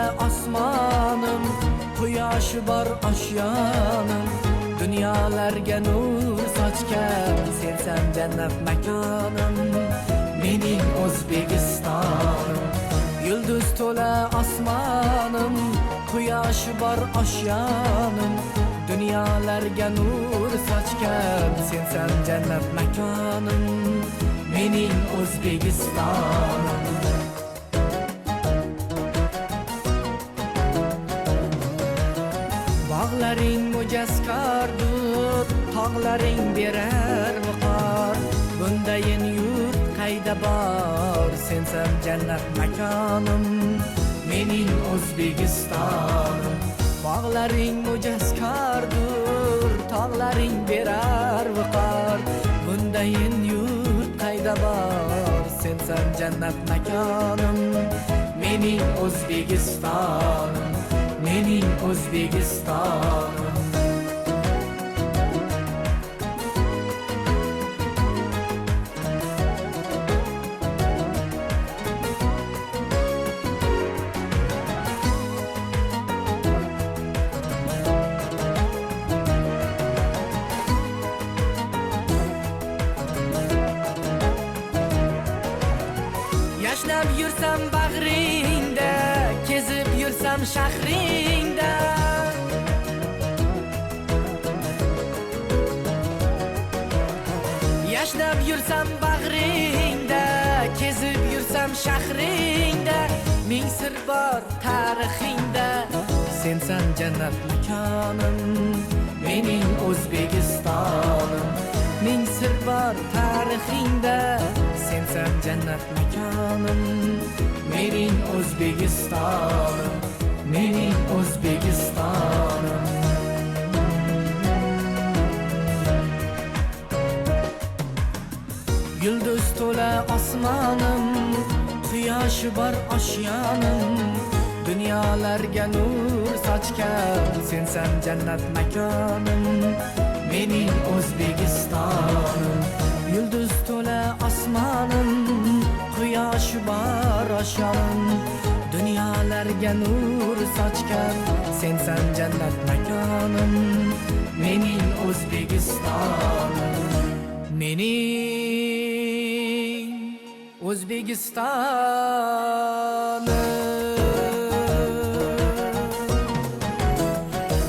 osmonim, quyoshi bor oshyonim, dunyolarga nur sochgan sensan jannat makonim. Mening O'zbekistonim, yulduz to'la osmonim, quyoshi bor oshyonim, dunyolarga nur sochgan sensan jannat makonim. Mening O'zbekistonim. Bog'laring mujaskordur, tog'laring berar viqor, bundayin yurt qayda bor, sensan jannat makonim. Mening O'zbekistonim. Bog'laring mujaskordur, tog'laring berar viqor, bundayin yurt qayda bor, sensan jannat makonim. Mening O'zbekistonim. Mening O'zbekistonim. Yashnab yursam bag'ringda, kezib yursam shahringda, yashnab yursam bag'ringda, kezib yursam shahringda, ming sir bor tarixingda, sensan jannat makonim. Mening O'zbekistonim. Ming sir bor tarixingda, sensan jannat makonim. Mening O'zbekistonim. Mening O'zbekistonim. Yulduz to'la osmonim, quyoshi bor oshyonim, dunyolarga nur sochgan sensan jannat makonim. Mening O'zbekistonim. Yulduz to'la osmonim, quyoshi bor oshyonim, dunyolarga nur sochgan sensan jannat makonim. Mening O'zbekistonim. Mening O'zbekiston.